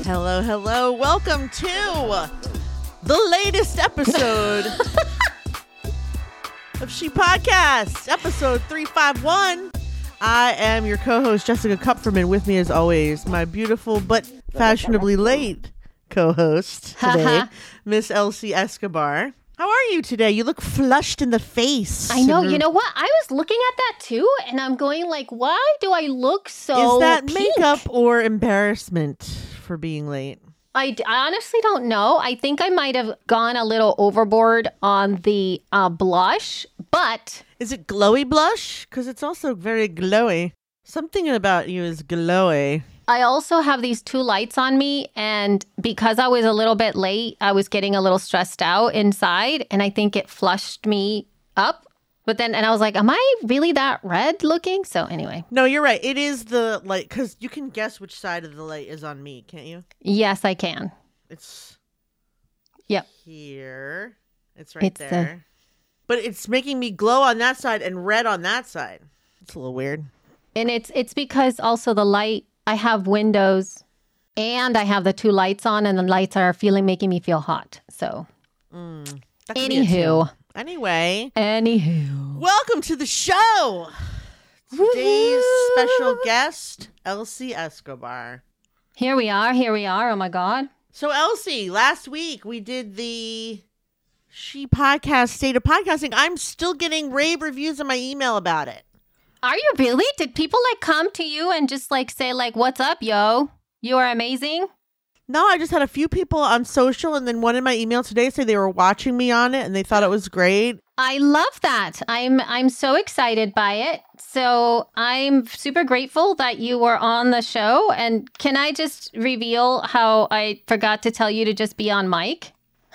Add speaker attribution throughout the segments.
Speaker 1: Hello, hello. Welcome to the latest episode of She Podcast, episode 351. I am your co-host, Jessica Kupferman. With me, as always, my beautiful but fashionably late co-host today, Miss Elsie Escobar. How are you today? You look flushed in the face.
Speaker 2: I know. You know what? I was looking at that too, and I'm going like, why do I look so
Speaker 1: Is that
Speaker 2: pink?
Speaker 1: makeup or embarrassment for being late?
Speaker 2: I honestly don't know. I think I might have gone a little overboard on the blush, but...
Speaker 1: Is it glowy blush? Because it's also very glowy. Something about you is glowy.
Speaker 2: I also have these two lights on me, and because I was a little bit late, I was getting a little stressed out inside, and I think it flushed me up. But then, and I was like, am I really that red looking? So anyway.
Speaker 1: No, you're right. It is the light, because you can guess which side of the light is on me, can't you?
Speaker 2: Yes, I can.
Speaker 1: It's
Speaker 2: Yep.
Speaker 1: here. It's right there. But it's making me glow on that side and red on that side. It's a little weird.
Speaker 2: And it's because also the light, I have windows and I have the two lights on, and the lights are making me feel hot. So anywho.
Speaker 1: Welcome to the show. Today's special guest, Elsie Escobar.
Speaker 2: Here we are. Oh my God.
Speaker 1: So Elsie, last week we did the She Podcast State of Podcasting. I'm still getting rave reviews in my email about it.
Speaker 2: Are you really? Did people come to you and just say what's up, yo? You are amazing?
Speaker 1: No, I just had a few people on social, and then one in my email today say they were watching me on it and they thought it was great.
Speaker 2: I love that. I'm so excited by it. So I'm super grateful that you were on the show. And can I just reveal how I forgot to tell you to just be on mic?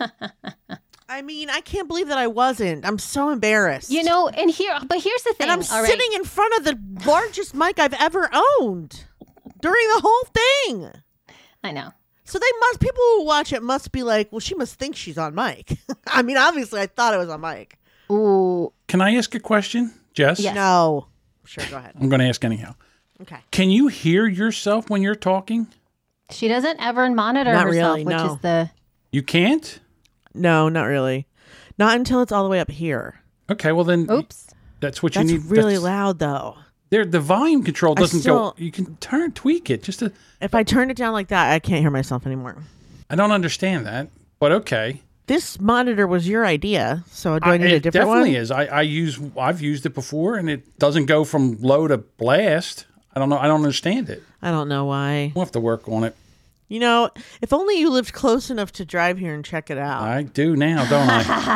Speaker 1: I mean, I can't believe that I wasn't. I'm so embarrassed.
Speaker 2: You know, here's the thing.
Speaker 1: And I'm sitting in front of the largest mic I've ever owned during the whole thing.
Speaker 2: I know.
Speaker 1: So people who watch it must be like, well, she must think she's on mic. I mean, obviously, I thought I was on mic.
Speaker 2: Ooh.
Speaker 3: Can I ask a question, Jess?
Speaker 2: Yes.
Speaker 1: No. Sure, go ahead.
Speaker 3: I'm going to ask anyhow.
Speaker 1: Okay.
Speaker 3: Can you hear yourself when you're talking?
Speaker 2: She doesn't ever monitor
Speaker 1: Not
Speaker 2: herself,
Speaker 1: really,
Speaker 2: which
Speaker 1: no.
Speaker 2: is the...
Speaker 3: You can't?
Speaker 1: No, not really. Not until it's all the way up here.
Speaker 3: Okay, well then...
Speaker 2: Oops.
Speaker 3: That's what
Speaker 1: That's
Speaker 3: you need.
Speaker 1: really loud, though.
Speaker 3: The volume control doesn't go... You can tweak it.
Speaker 1: If I turn it down like that, I can't hear myself anymore.
Speaker 3: I don't understand that, but okay.
Speaker 1: This monitor was your idea, so do I need a different one?
Speaker 3: It definitely is. I've used it before, and it doesn't go from low to blast. I don't know. I don't understand it.
Speaker 1: I don't know why.
Speaker 3: We'll have to work on it.
Speaker 1: You know, if only you lived close enough to drive here and check it out.
Speaker 3: I do now, don't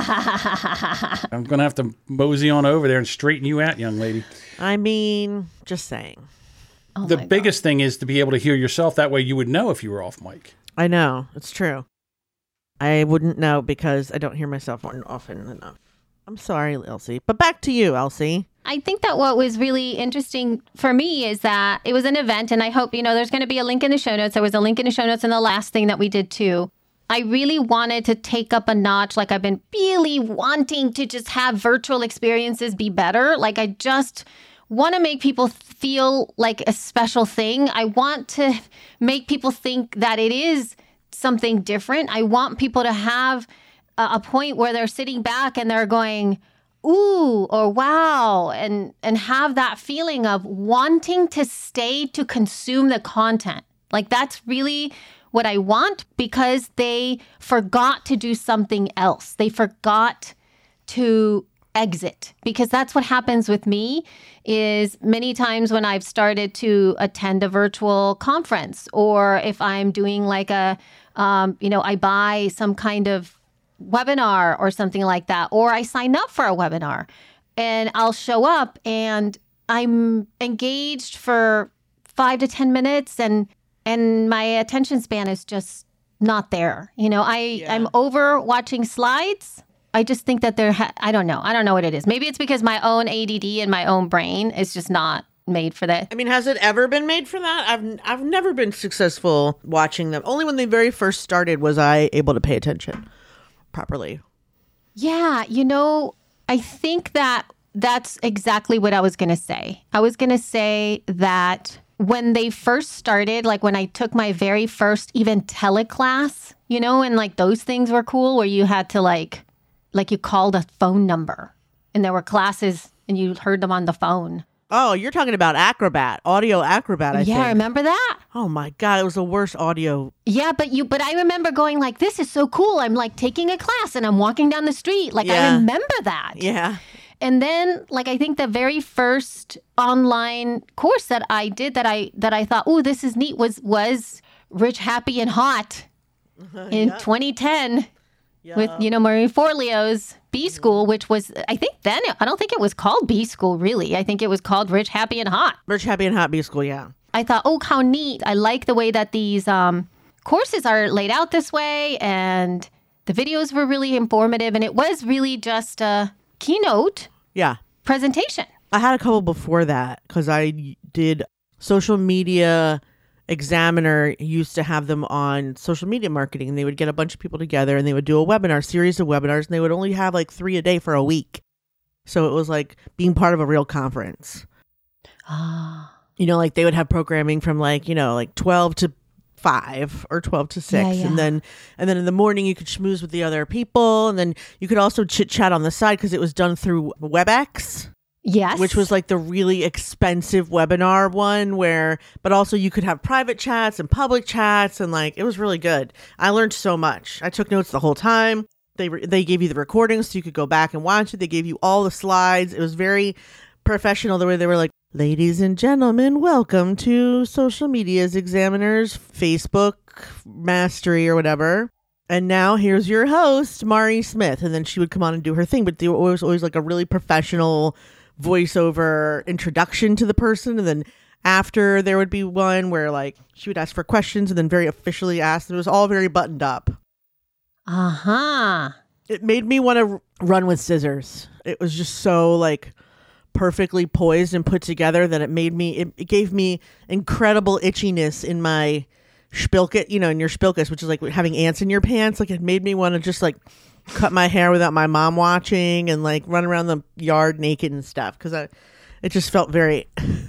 Speaker 3: I? I'm going to have to mosey on over there and straighten you out, young lady.
Speaker 1: I mean, just saying.
Speaker 2: Oh
Speaker 3: The biggest thing is to be able to hear yourself. That way you would know if you were off mic.
Speaker 1: I know. It's true. I wouldn't know because I don't hear myself often enough. I'm sorry, Elsie. But back to you, Elsie.
Speaker 2: I think that what was really interesting for me is that it was an event, and I hope, there's going to be a link in the show notes. There was a link in the show notes in the last thing that we did too. I really wanted to take up a notch. Like, I've been really wanting to just have virtual experiences be better. Like, I just want to make people feel like a special thing. I want to make people think that it is something different. I want people to have a point where they're sitting back and they're going, ooh, or wow, and have that feeling of wanting to stay to consume the content. Like, that's really what I want, because they forgot to do something else. They forgot to exit, because that's what happens with me. Is many times when I've started to attend a virtual conference, or if I'm doing like I buy some kind of webinar or something like that, or I sign up for a webinar, and I'll show up and I'm engaged for 5 to 10 minutes, and my attention span is just not there. I'm over watching slides. I just think that I don't know what it is. Maybe it's because my own ADD and my own brain is just not made for that.
Speaker 1: I mean, has it ever been made for that? I've never been successful watching them. Only when they very first started was I able to pay attention properly.
Speaker 2: Yeah, I think that's exactly what I was going to say. I was going to say that when they first started, like when I took my very first even teleclass, you know, and like those things were cool where you had to like you called a phone number and there were classes and you heard them on the phone.
Speaker 1: Oh, you're talking about Acrobat, Audio Acrobat, I think.
Speaker 2: Yeah, remember that?
Speaker 1: Oh my God, it was the worst audio.
Speaker 2: Yeah, but I remember going like, this is so cool. I'm like taking a class and I'm walking down the street. Like I remember that.
Speaker 1: Yeah.
Speaker 2: And then like I think the very first online course that I did that I thought, oh, this is neat was Rich, Happy, and Hot in 2010 with, you know, Marie Forleo's B School, which was, I think then, I don't think it was called B School really. I think it was called Rich, Happy, and Hot.
Speaker 1: Rich, Happy, and Hot B School, yeah.
Speaker 2: I thought, oh, how neat. I like the way that these courses are laid out this way. And the videos were really informative. And it was really just a keynote presentation.
Speaker 1: I had a couple before that because I did Social Media Examiner used to have them on social media marketing, and they would get a bunch of people together and they would do a webinar, series of webinars, and they would only have like 3 a day for a week. So it was like being part of a real conference. You know, like they would have programming from like, you know, like 12 to 5 or 12 to 6. And then in the morning you could schmooze with the other people. And then you could also chit chat on the side because it was done through WebEx.
Speaker 2: Yes.
Speaker 1: Which was like the really expensive webinar one but also you could have private chats and public chats and like, it was really good. I learned so much. I took notes the whole time. They gave you the recordings so you could go back and watch it. They gave you all the slides. It was very professional the way they were like, ladies and gentlemen, welcome to Social Media's Examiner's Facebook Mastery or whatever. And now here's your host, Mari Smith. And then she would come on and do her thing. But there was always like a really professional voiceover introduction to the person, and then after there would be one where like she would ask for questions and then very officially ask. It was all very buttoned up. It made me want to run with scissors. It was just so like perfectly poised and put together that it gave me incredible itchiness in my spilket, you know, in your spilkus, which is like having ants in your pants. Like it made me want to just like cut my hair without my mom watching and like run around the yard naked and stuff because it just felt very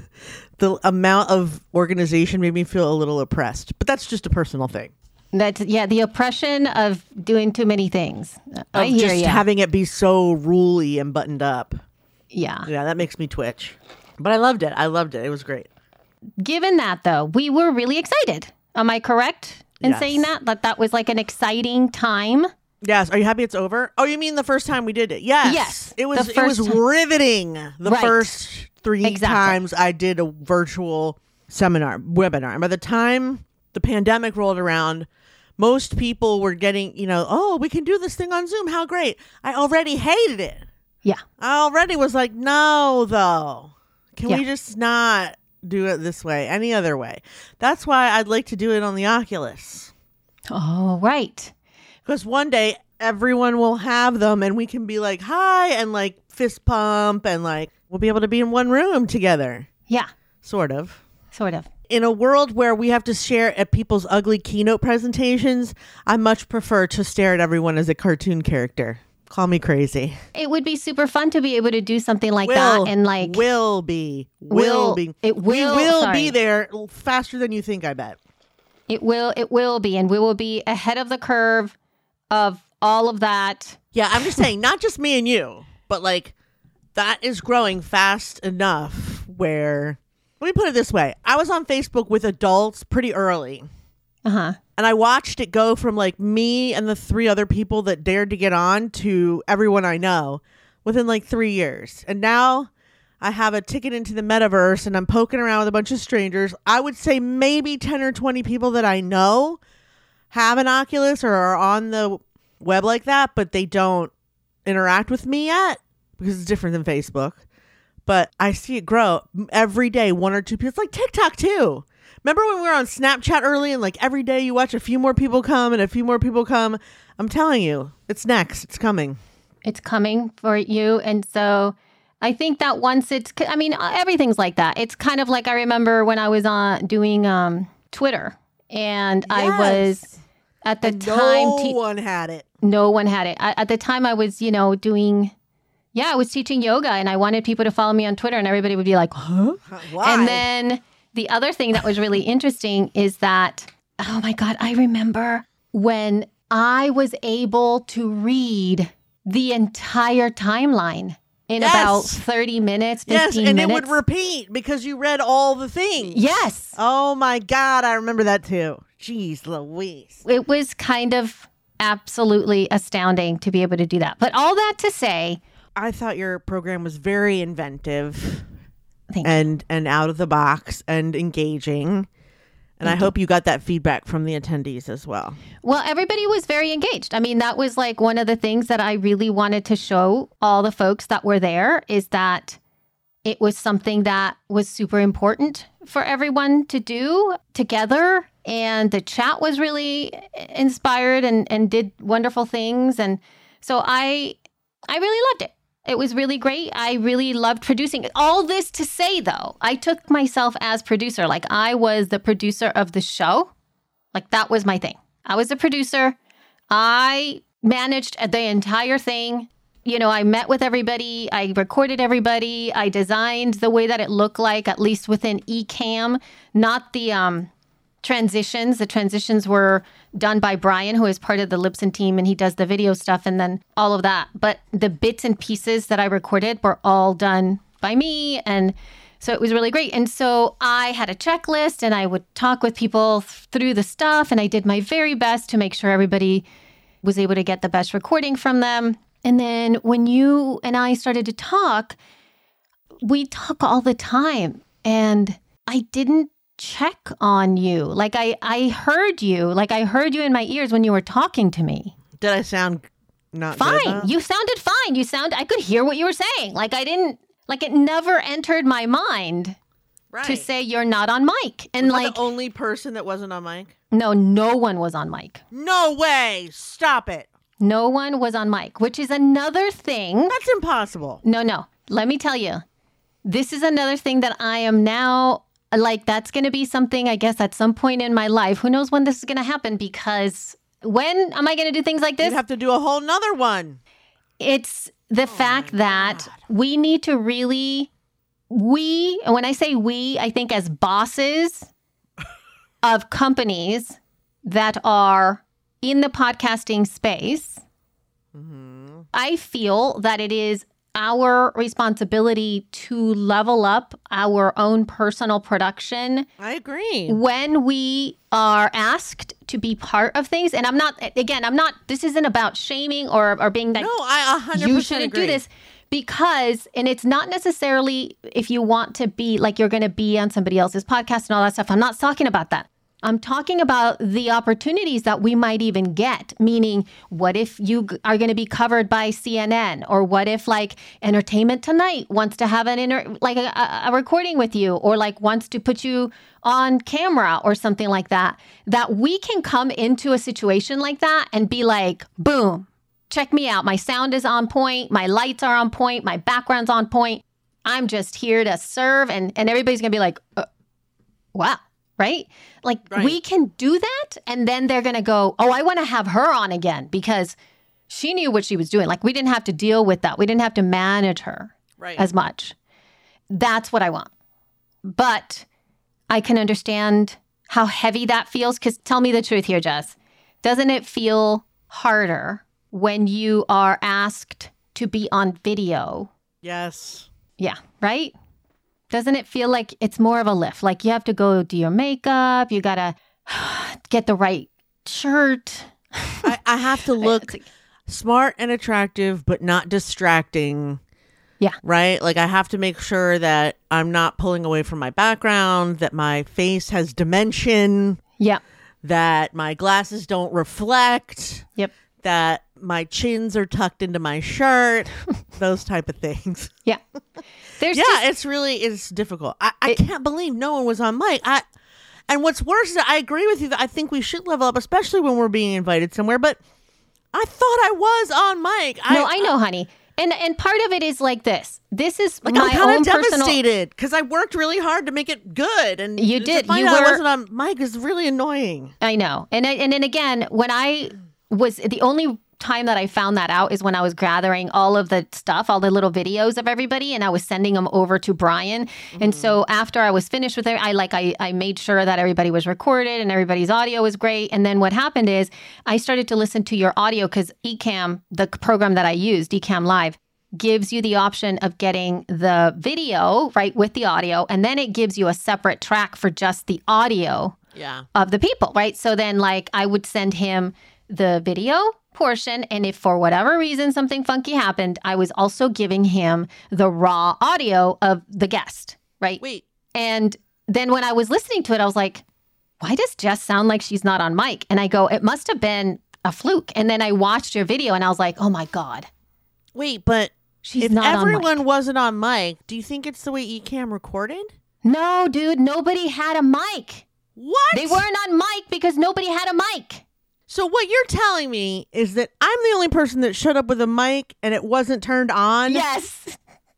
Speaker 1: the amount of organization made me feel a little oppressed, but that's just a personal thing.
Speaker 2: That's the oppression of doing too many things. I hear you.
Speaker 1: Having it be so ruly and buttoned up.
Speaker 2: Yeah,
Speaker 1: that makes me twitch, but I loved it. It was great.
Speaker 2: Given that though, we were really excited. Am I correct in saying that was like an exciting time?
Speaker 1: Yes. Are you happy it's over? Oh, you mean the first time we did it? Yes. It was riveting. The first 3 times I did a virtual webinar. And by the time the pandemic rolled around, most people were getting, you know, oh, we can do this thing on Zoom. How great. I already hated it.
Speaker 2: Yeah.
Speaker 1: I already was like, no, though. Can we just not do it this way? Any other way? That's why I'd like to do it on the Oculus.
Speaker 2: Oh, right.
Speaker 1: Because one day everyone will have them and we can be like, hi, and like fist pump and like we'll be able to be in one room together.
Speaker 2: Yeah.
Speaker 1: Sort of. In a world where we have to stare at people's ugly keynote presentations, I much prefer to stare at everyone as a cartoon character. Call me crazy.
Speaker 2: It would be super fun to be able to do something like that and like...
Speaker 1: Will be.
Speaker 2: It will.
Speaker 1: We will be there faster than you think, I bet.
Speaker 2: It will be. And we will be ahead of the curve of all of that.
Speaker 1: Yeah, I'm just saying, not just me and you, but like that is growing fast enough where, let me put it this way. I was on Facebook with adults pretty early.
Speaker 2: And
Speaker 1: I watched it go from like me and the 3 other people that dared to get on to everyone I know within like 3 years. And now I have a ticket into the metaverse and I'm poking around with a bunch of strangers. I would say maybe 10 or 20 people that I know have an Oculus or are on the web like that, but they don't interact with me yet because it's different than Facebook. But I see it grow every day, 1 or 2 people. It's like TikTok too. Remember when we were on Snapchat early and like every day you watch a few more people come and a few more people come? I'm telling you, it's next. It's coming.
Speaker 2: It's coming for you. And so I think that once everything's like that. It's kind of like I remember when I was doing Twitter and I was at the time.
Speaker 1: No one had it.
Speaker 2: No one had it. At the time I was, doing... Yeah, I was teaching yoga and I wanted people to follow me on Twitter and everybody would be like, huh?
Speaker 1: Why?
Speaker 2: And then the other thing that was really interesting is that, oh my God, I remember when I was able to read the entire timeline in about 30 minutes, 15 minutes.
Speaker 1: Yes, and it would repeat because you read all the things.
Speaker 2: Yes.
Speaker 1: Oh my God, I remember that too. Jeez Louise.
Speaker 2: It was kind of absolutely astounding to be able to do that. But all that to say,
Speaker 1: I thought your program was very inventive
Speaker 2: thank you.
Speaker 1: and out of the box and engaging. And I hope you got that feedback from the attendees as well.
Speaker 2: Well, everybody was very engaged. I mean, that was like one of the things that I really wanted to show all the folks that were there, is that it was something that was super important for everyone to do together. And the chat was really inspired and did wonderful things. And so I really loved it. It was really great. I really loved producing it. All this to say, though, I took myself as producer. Like, I was the producer of the show. Like, that was my thing. I was the producer. I managed the entire thing. You know, I met with everybody. I recorded everybody. I designed the way that it looked like, at least within Ecamm, not the transitions. The transitions were done by Brian, who is part of the Libsyn team, and he does the video stuff and then all of that. But the bits and pieces that I recorded were all done by me. And so it was really great. And so I had a checklist, and I would talk with people through the stuff, and I did my very best to make sure everybody was able to get the best recording from them. And then when you and I started to talk, we talk all the time, and I didn't check on you. Like, I heard you. Like, I heard you in my ears when you were talking to me.
Speaker 1: Did I sound not
Speaker 2: fine?
Speaker 1: Good,
Speaker 2: You sounded fine. I could hear what you were saying. Like, it never entered my mind to say you're not on mic. And
Speaker 1: was
Speaker 2: like,
Speaker 1: I the only person that wasn't on mic?
Speaker 2: no one was on mic.
Speaker 1: No way. Stop it.
Speaker 2: No one was on mic, which is another thing.
Speaker 1: That's impossible.
Speaker 2: No. Let me tell you, this is another thing that I am now, like, that's going to be something, I guess, at some point in my life. Who knows when this is going to happen? Because when am I going to do things like this?
Speaker 1: You'd have to do a whole nother one.
Speaker 2: It's the fact that we need to really, and when I say we, I think as bosses of companies that are in the podcasting space, I feel that it is our responsibility to level up our own personal production.
Speaker 1: I agree.
Speaker 2: When we are asked to be part of things. And I'm not, this isn't about shaming or being like,
Speaker 1: no, I 100%
Speaker 2: you shouldn't
Speaker 1: agree.
Speaker 2: do this. Because, and it's not necessarily if you want to be like you're going to be on somebody else's podcast and all that stuff. I'm not talking about that. I'm talking about the opportunities that we might even get, meaning what if you are going to be covered by CNN, or what if like Entertainment Tonight wants to have a recording with you, or like wants to put you on camera or something like that, that we can come into a situation like that and be like, boom, check me out. My sound is on point. My lights are on point. My background's on point. I'm just here to serve. And everybody's going to be like, wow. Right? Like, we can do that. And then they're going to go, oh, I want to have her on again because she knew what she was doing. Like, we didn't have to deal with that. We didn't have to manage her as much. That's what I want. But I can understand how heavy that feels. Because tell me the truth here, Jess. Doesn't it feel harder when you are asked to be on video?
Speaker 1: Yes.
Speaker 2: Yeah. Right? Doesn't it feel like it's more of a lift? Like you have to go do your makeup. You got to get the right shirt.
Speaker 1: I have to look smart and attractive, but not distracting.
Speaker 2: Yeah.
Speaker 1: Right? Like I have to make sure that I'm not pulling away from my background, that my face has dimension.
Speaker 2: Yeah.
Speaker 1: That my glasses don't reflect.
Speaker 2: Yep.
Speaker 1: That my chins are tucked into my shirt. Those type of things.
Speaker 2: Yeah.
Speaker 1: It's difficult. I can't believe no one was on mic. And what's worse is I agree with you that I think we should level up, especially when we're being invited somewhere. But I thought I was on mic.
Speaker 2: I know, honey. And part of it is like this. This is
Speaker 1: like
Speaker 2: my
Speaker 1: I'm kind
Speaker 2: own
Speaker 1: of devastated because I worked really hard to make it good, and
Speaker 2: you did.
Speaker 1: To find out I wasn't on mic is really annoying.
Speaker 2: I know. And then again, when I was the only time that I found that out is when I was gathering all of the stuff, all the little videos of everybody, and I was sending them over to Brian. And so after I was finished with it, I made sure that everybody was recorded and everybody's audio was great. And then what happened is I started to listen to your audio because Ecamm, the program that I used, Ecamm Live, gives you the option of getting the video, right, with the audio, and then it gives you a separate track for just the audio of the people, right? So then, like, I would send him the video portion, and if for whatever reason something funky happened, I was also giving him the raw audio of the guest, right?
Speaker 1: Wait.
Speaker 2: And then when I was listening to it, I was like, why does Jess sound like she's not on mic? And I go, it must have been a fluke. And then I watched your video, and I was like, oh my God.
Speaker 1: Wait, but
Speaker 2: She's
Speaker 1: if
Speaker 2: not on
Speaker 1: everyone
Speaker 2: mic.
Speaker 1: wasn't on mic, do you think it's the way Ecamm recorded?
Speaker 2: No, dude, nobody had a mic.
Speaker 1: What?
Speaker 2: They weren't on mic because nobody had a mic.
Speaker 1: So what you're telling me is that I'm the only person that showed up with a mic and it wasn't turned on?
Speaker 2: Yes.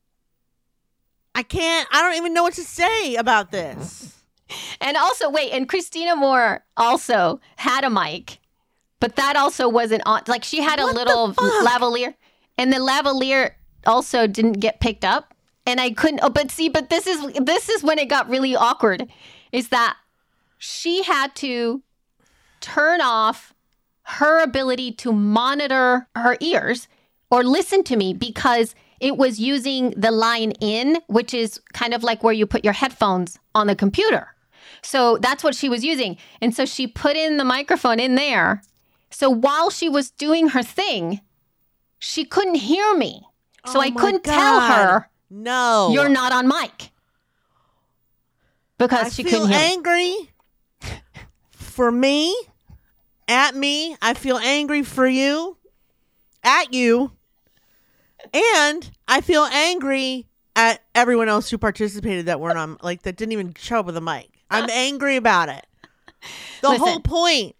Speaker 1: I don't even know what to say about this.
Speaker 2: And also, wait, and Christina Moore also had a mic, but that also wasn't on. Like, she had
Speaker 1: What
Speaker 2: a little
Speaker 1: the fuck?
Speaker 2: lavalier, and the lavalier also didn't get picked up. And I couldn't, but this is when it got really awkward, is that she had to turn off her ability to monitor her ears or listen to me because it was using the line in, which is kind of like where you put your headphones on the computer. So that's what she was using. And so she put in the microphone in there. So while she was doing her thing, she couldn't hear me. So
Speaker 1: Oh
Speaker 2: I
Speaker 1: my
Speaker 2: couldn't tell
Speaker 1: God.
Speaker 2: her,
Speaker 1: No.
Speaker 2: you're not on mic. Because
Speaker 1: I
Speaker 2: she
Speaker 1: feel
Speaker 2: couldn't hear me.
Speaker 1: angry for me, at me. I feel angry for you, at you. And I feel angry at everyone else who participated that weren't on, like, that didn't even show up with a mic. I'm angry about it. The
Speaker 2: Listen.
Speaker 1: whole point,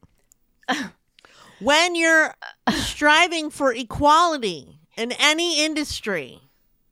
Speaker 1: when you're striving for equality in any industry,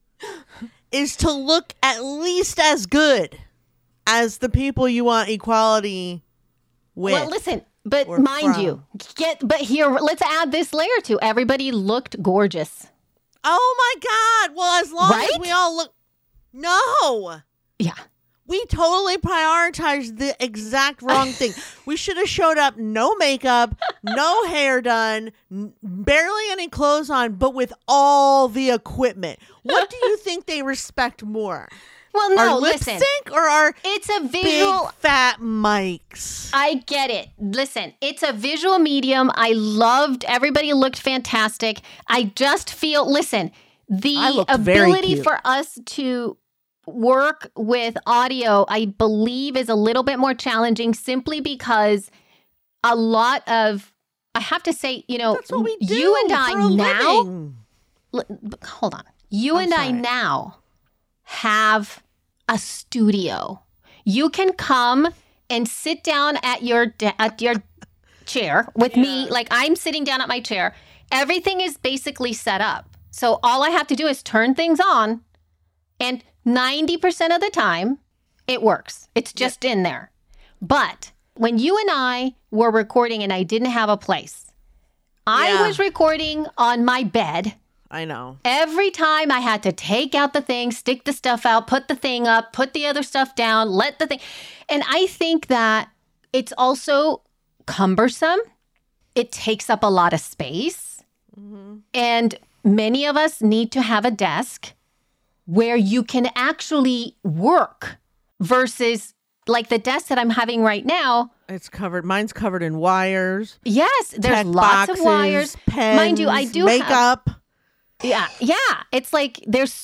Speaker 1: is to look at least as good as the people you want equality with.
Speaker 2: Well, listen, but
Speaker 1: or
Speaker 2: mind
Speaker 1: from.
Speaker 2: you, but here, let's add this layer too. Everybody looked gorgeous.
Speaker 1: Oh my God. Well, as long as
Speaker 2: Right?
Speaker 1: we all look. No.
Speaker 2: Yeah.
Speaker 1: We totally prioritized the exact wrong thing. We should have showed up, no makeup, no hair done, barely any clothes on, but with all the equipment. What do you think they respect more?
Speaker 2: Well, no,
Speaker 1: Our lip
Speaker 2: listen.
Speaker 1: sync or our
Speaker 2: It's a
Speaker 1: big
Speaker 2: visual.
Speaker 1: fat mics?
Speaker 2: I get it. Listen, it's a visual medium. I loved, everybody looked fantastic. I just feel, listen,
Speaker 1: I
Speaker 2: the
Speaker 1: looked very
Speaker 2: ability
Speaker 1: cute.
Speaker 2: for us to work with audio, I believe, is a little bit more challenging simply because a lot of, I have to say,
Speaker 1: That's what we do
Speaker 2: you and I
Speaker 1: for a
Speaker 2: now,
Speaker 1: living.
Speaker 2: hold on. You
Speaker 1: I'm
Speaker 2: and I
Speaker 1: sorry.
Speaker 2: now have a studio. You can come and sit down at your chair with me. Like, I'm sitting down at my chair. Everything is basically set up. So all I have to do is turn things on, and 90% of the time it works. It's just in there. But when you and I were recording and I didn't have a place, I
Speaker 1: Yeah.
Speaker 2: was recording on my bed.
Speaker 1: I know.
Speaker 2: Every time I had to take out the thing, stick the stuff out, put the thing up, put the other stuff down, let the thing. And I think that it's also cumbersome. It takes up a lot of space. And many of us need to have a desk where you can actually work versus like the desk that I'm having right now.
Speaker 1: It's covered. Mine's covered in wires.
Speaker 2: Yes, there's
Speaker 1: tech
Speaker 2: lots
Speaker 1: boxes,
Speaker 2: of wires.
Speaker 1: Pens,
Speaker 2: Mind you, I do have
Speaker 1: makeup.
Speaker 2: Yeah. It's like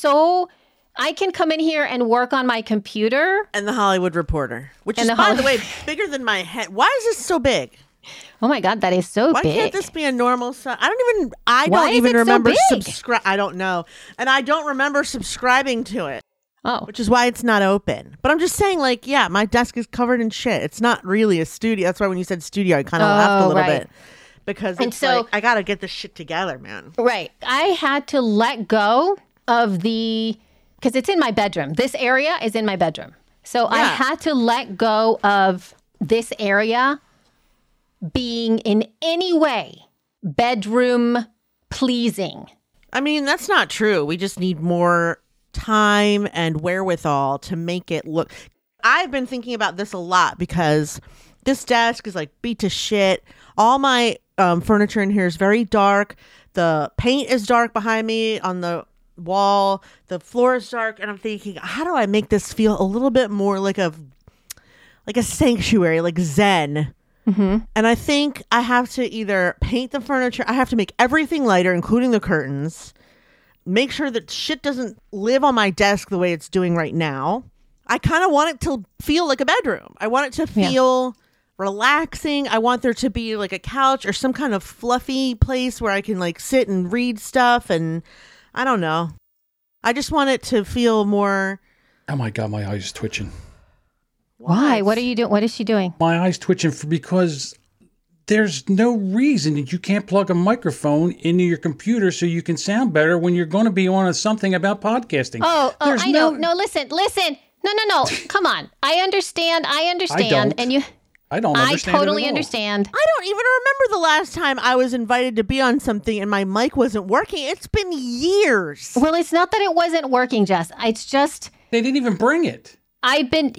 Speaker 2: I can come in here and work on my computer.
Speaker 1: And the Hollywood Reporter, which
Speaker 2: And
Speaker 1: is,
Speaker 2: the
Speaker 1: by the way,
Speaker 2: Hollywood-
Speaker 1: bigger than my head. Why is this so big?
Speaker 2: Oh my God, that is so
Speaker 1: Why
Speaker 2: big.
Speaker 1: can't this be a normal size? I
Speaker 2: Why
Speaker 1: don't
Speaker 2: is
Speaker 1: even
Speaker 2: it so
Speaker 1: remember
Speaker 2: big?
Speaker 1: subscribe. I don't know. And I don't remember subscribing to it,
Speaker 2: Oh,
Speaker 1: which is why it's not open. But I'm just saying, like, yeah, my desk is covered in shit. It's not really a studio. That's why when you said studio, I kind of laughed a little
Speaker 2: right.
Speaker 1: bit. Because
Speaker 2: And
Speaker 1: it's
Speaker 2: so-
Speaker 1: like, I got to get this shit together, man.
Speaker 2: right. I had to let go of because it's in my bedroom. This area is in my bedroom. So I
Speaker 1: Yeah.
Speaker 2: had to let go of this area being in any way bedroom pleasing.
Speaker 1: I mean, that's not true. We just need more time and wherewithal to make it look. I've been thinking about this a lot because this desk is like beat to shit. All my furniture in here is very dark. The paint is dark behind me on the wall. The floor is dark. And I'm thinking, how do I make this feel a little bit more like a sanctuary, like Zen? Mm-hmm. And I think I have to either paint the furniture. I have to make everything lighter, including the curtains. Make sure that shit doesn't live on my desk the way it's doing right now. I kind of want it to feel like a bedroom. I want it to feel relaxing. I want there to be like a couch or some kind of fluffy place where I can like sit and read stuff. And I don't know. I just want it to feel more.
Speaker 3: Oh my God, my eyes twitching.
Speaker 2: Why? What are you doing? What is she doing?
Speaker 3: My eyes twitching because there's no reason that you can't plug a microphone into your computer so you can sound better when you're going to be on something about podcasting.
Speaker 2: Oh, I know. No, listen. No. Come on. I understand.
Speaker 3: I don't.
Speaker 2: And you.
Speaker 3: I don't understand.
Speaker 2: I totally understand.
Speaker 1: I don't even remember the last time I was invited to be on something and my mic wasn't working. It's been years.
Speaker 2: Well, it's not that it wasn't working, Jess. It's just
Speaker 3: they didn't even bring it.
Speaker 1: I know, but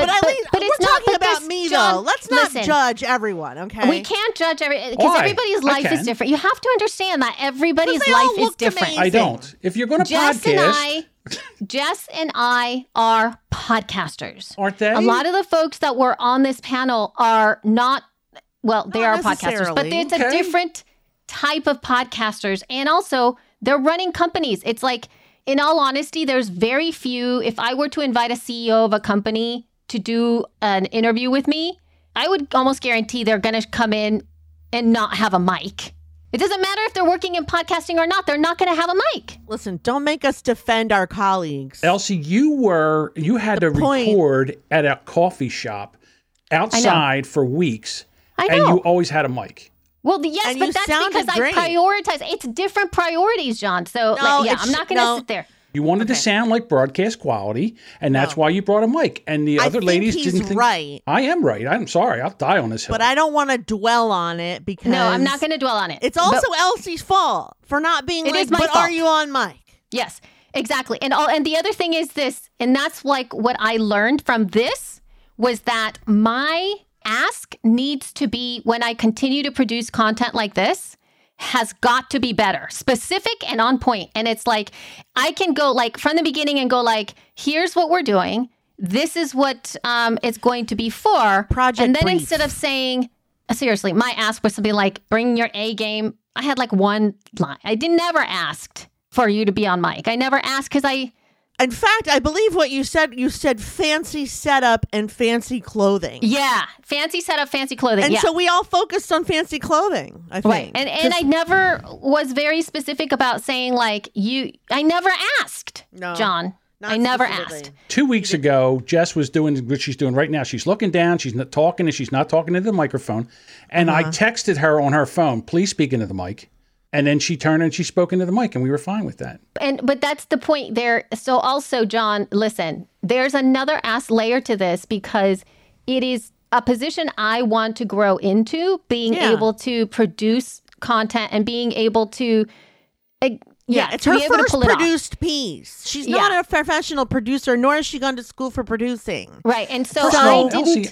Speaker 1: it's we're talking about me,
Speaker 2: John,
Speaker 1: though. Let's not judge everyone, okay?
Speaker 2: We can't judge because everybody's life is different. You have to understand that everybody's life is different.
Speaker 1: Amazing.
Speaker 3: I don't. If you're going to podcast...
Speaker 2: Jess and I are podcasters.
Speaker 3: Aren't they?
Speaker 2: A lot of the folks that were on this panel are not, well, they are podcasters, but it's a different type of podcasters. And also, they're running companies. It's like, in all honesty, there's very few. If I were to invite a CEO of a company to do an interview with me, I would almost guarantee they're going to come in and not have a mic. It doesn't matter if they're working in podcasting or not. They're not going to have a mic.
Speaker 1: Listen, don't make us defend our colleagues.
Speaker 3: Elsie, you had to record at a coffee shop outside for weeks.
Speaker 2: I know.
Speaker 3: And you always had a mic.
Speaker 2: Well, yes, but that's because I prioritize. It's different priorities, John. So, I'm not going to sit there.
Speaker 3: You wanted to sound like broadcast quality, and that's why you brought a mic. And the other ladies didn't think.
Speaker 1: Right.
Speaker 3: I am right. I'm sorry. I'll die on this hill.
Speaker 1: But I don't want to dwell on it because.
Speaker 2: No, I'm not going to dwell on it.
Speaker 1: It's also Elsie's fault for not being like, but fault. Are you on mic?
Speaker 2: Yes, exactly. And the other thing is this, and that's like what I learned from this was that my ask needs to be, when I continue to produce content like this, has got to be better, specific and on point. And it's like, I can go like from the beginning and go like, here's what we're doing. This is what it's going to be for.
Speaker 1: Project
Speaker 2: and then
Speaker 1: brief.
Speaker 2: Instead of saying, seriously, my ask was something like, bring your A game. I had like one line. I never asked for you to be on mic. I never asked because
Speaker 1: in fact, I believe what you said fancy setup and fancy clothing.
Speaker 2: Yeah, fancy setup, fancy clothing.
Speaker 1: And so we all focused on fancy clothing, I think.
Speaker 2: Right. And I never was very specific about saying like I never asked, John. I never asked.
Speaker 3: 2 weeks ago, Jess was doing what she's doing right now. She's looking down, she's not talking, and she's not talking into the microphone. And I texted her on her phone, please speak into the mic. And then she turned and she spoke into the mic, and we were fine with that.
Speaker 2: But that's the point there. So also, John, listen, there's another layer to this because it is a position I want to grow into, being able to produce content and being able to,
Speaker 1: it's her first produced piece. She's not a professional producer, nor has she gone to school for producing.
Speaker 2: Right, and so
Speaker 3: I didn't. Elsie,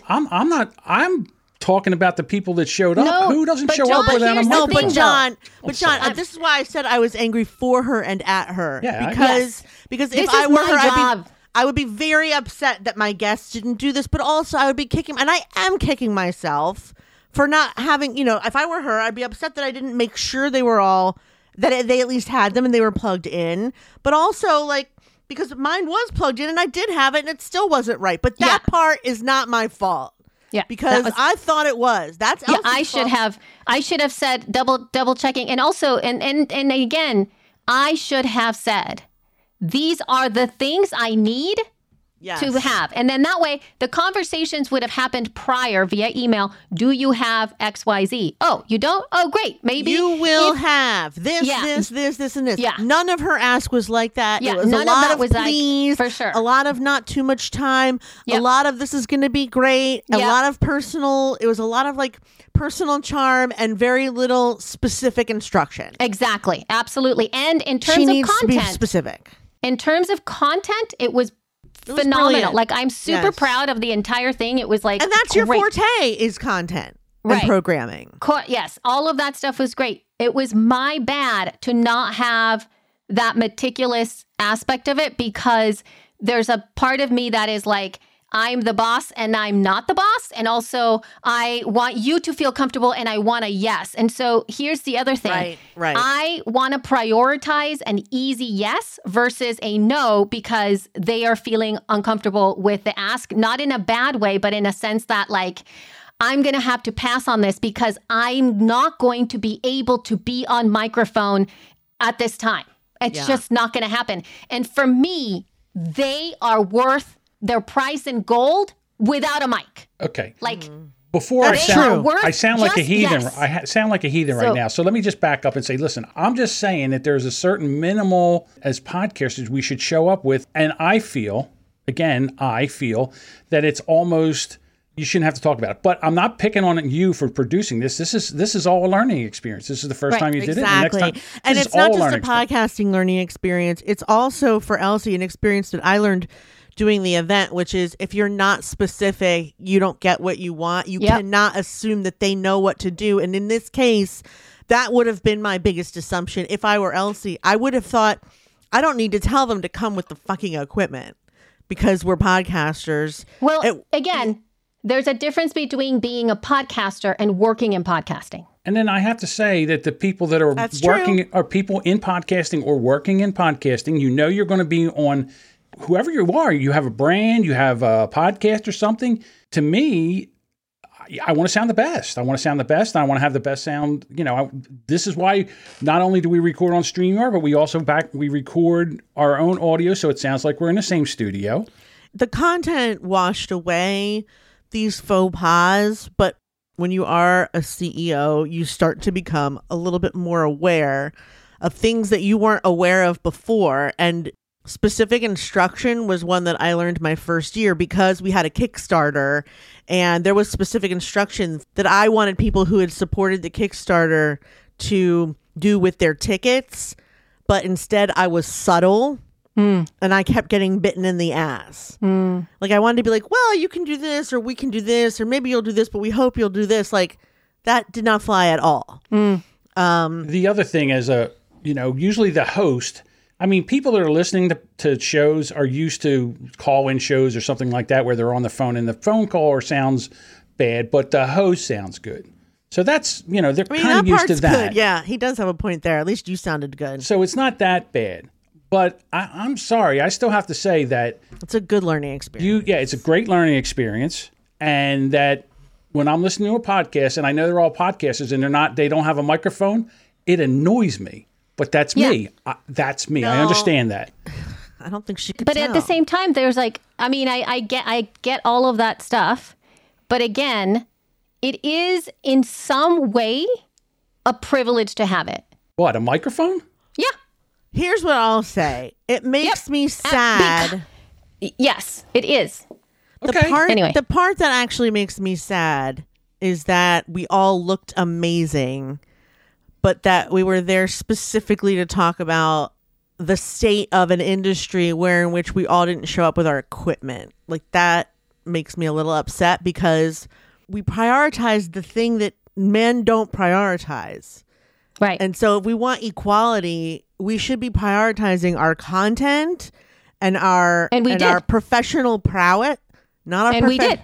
Speaker 3: I'm talking about the people that showed up.
Speaker 2: No,
Speaker 3: who doesn't show
Speaker 2: John,
Speaker 3: up without a
Speaker 1: No,
Speaker 3: microphone?
Speaker 1: but John, this is why I said I was angry for her and at her.
Speaker 3: Yeah,
Speaker 1: because if I were her, I would be very upset that my guests didn't do this, but also I would be kicking, and I am kicking myself for not having, if I were her, I'd be upset that I didn't make sure they were all, that they at least had them and they were plugged in. But also, like, because mine was plugged in and I did have it and it still wasn't right. But that part is not my fault.
Speaker 2: Yeah,
Speaker 1: because I thought it was. That's Elsie's fault.
Speaker 2: I should have said double checking, and also and again, I should have said these are the things I need to have. And then that way, the conversations would have happened prior via email. Do you have XYZ? Oh, you don't? Oh, great. Maybe
Speaker 1: you will have this, this, and this.
Speaker 2: Yeah.
Speaker 1: None of her ask was like that.
Speaker 2: Yeah,
Speaker 1: it was
Speaker 2: none
Speaker 1: a lot
Speaker 2: of that
Speaker 1: of
Speaker 2: was
Speaker 1: please,
Speaker 2: like, for sure.
Speaker 1: a lot of not too much time, a lot of this is going to be great, a lot of personal. It was a lot of like personal charm and very little specific instruction.
Speaker 2: Exactly. Absolutely. And in terms
Speaker 1: She
Speaker 2: of
Speaker 1: needs
Speaker 2: content,
Speaker 1: to be specific.
Speaker 2: in terms of content, it was phenomenal.
Speaker 1: Brilliant.
Speaker 2: Like, I'm super proud of the entire thing. It was like,
Speaker 1: and that's
Speaker 2: great.
Speaker 1: your forte is content and programming.
Speaker 2: Yes, all of that stuff was great. It was my bad to not have that meticulous aspect of it, because there's a part of me that is like, I'm the boss and I'm not the boss. And also, I want you to feel comfortable and I want a yes. And so here's the other thing.
Speaker 1: Right.
Speaker 2: I want to prioritize an easy yes versus a no, because they are feeling uncomfortable with the ask, not in a bad way, but in a sense that like, I'm going to have to pass on this because I'm not going to be able to be on microphone at this time. It's just not going to happen. And for me, they are worth their price in gold without a mic.
Speaker 3: Okay.
Speaker 2: Like,
Speaker 3: before I sound like a heathen.
Speaker 2: Yes.
Speaker 3: I sound like a heathen right now. So let me just back up and say, listen, I'm just saying that there's a certain minimal as podcasters we should show up with. And I feel that it's almost, you shouldn't have to talk about it. But I'm not picking on you for producing this. This is all a learning experience. This is the first time you did it.
Speaker 1: Exactly.
Speaker 3: And next time,
Speaker 1: and it's not just a podcasting learning experience. It's also for Elsie an experience that I learned doing the event, which is if you're not specific, you don't get what you want. You cannot assume that they know what to do. And in this case, that would have been my biggest assumption. If I were Elsie, I would have thought, I don't need to tell them to come with the fucking equipment because we're podcasters.
Speaker 2: Well, again, there's a difference between being a podcaster and working in podcasting.
Speaker 3: And then I have to say that the people that are working are people in podcasting or working in podcasting. You know, you're going to be on whoever you are. You have a brand, you have a podcast or something. To me, I want to sound the best. I want to sound the best. And I want to have the best sound. You know, this is why not only do we record on StreamYard, but we also we record our own audio. So it sounds like we're in the same studio.
Speaker 1: The content washed away these faux pas, but when you are a CEO, you start to become a little bit more aware of things that you weren't aware of before. And specific instruction was one that I learned my first year because we had a Kickstarter and there was specific instructions that I wanted people who had supported the Kickstarter to do with their tickets. But instead I was subtle. And I kept getting bitten in the ass. Like I wanted to be like, well, you can do this or we can do this or maybe you'll do this, but we hope you'll do this. Like that did not fly at all.
Speaker 3: The other thing is, usually the host, I mean, people that are listening to shows are used to call-in shows or something like that where they're on the phone and the phone caller sounds bad, but the host sounds good. So that's, they're kind of used to that.
Speaker 1: Good. Yeah, he does have a point there. At least you sounded good.
Speaker 3: So it's not that bad. But I'm sorry, I still have to say that
Speaker 1: it's a good learning experience.
Speaker 3: It's a great learning experience, and that when I'm listening to a podcast, and I know they're all podcasters, and they don't have a microphone, it annoys me. But that's me. That's me. No, I understand that.
Speaker 1: I don't think she could.
Speaker 2: But at the same time, there's like, I mean, I get all of that stuff, but again, it is in some way a privilege to have it.
Speaker 3: What, a microphone?
Speaker 2: Yeah.
Speaker 1: Here's what I'll say. It makes me sad.
Speaker 2: Yes, it is.
Speaker 1: The part that actually makes me sad is that we all looked amazing, but that we were there specifically to talk about the state of an industry in which we all didn't show up with our equipment. Like that makes me a little upset because we prioritized the thing that men don't prioritize.
Speaker 2: Right.
Speaker 1: And so if we want equality, we should be prioritizing our content and our professional prowess.
Speaker 2: We did.